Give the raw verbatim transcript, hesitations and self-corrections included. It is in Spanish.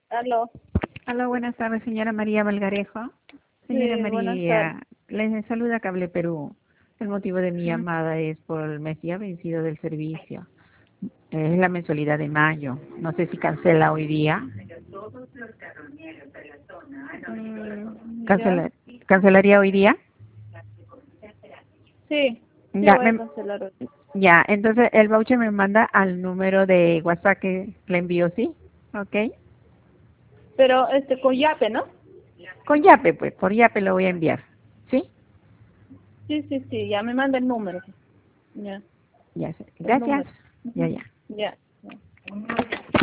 Aló. Hola, buenas tardes, señora María Valgarejo. Señora Sí, buenas tardes. María, le saluda Cable Perú. El motivo de mi Mm, llamada es por el mes ya vencido del servicio. Es la mensualidad de mayo. No sé si cancela hoy día. mm, ya. Cancela- ¿Cancelaría hoy día? Sí, sí Ya, voy a me- cancelar hoy. ya, entonces el voucher me manda al número de WhatsApp que le envío, ¿sí? ¿Ok? Pero este con Yape, ¿no? Con Yape, pues, por Yape lo voy a enviar. ¿Sí? Sí, sí, sí, ya me manda el número. Ya, Ya, sé. el Gracias. número. Ya, Ujú. ya. Ya.